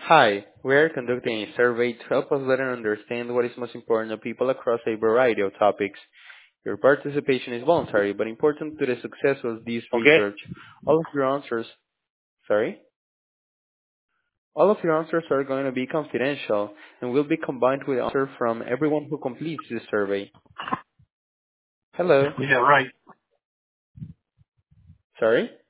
Hi, we are conducting a survey to help us better understand what is most important to people across a variety of topics. Your participation is voluntary but important to the success of this Okay. research. All of your answers, sorry? All of your answers are going to be confidential and will be combined with answers from everyone who completes this survey. Hello, Yeah, right. sorry?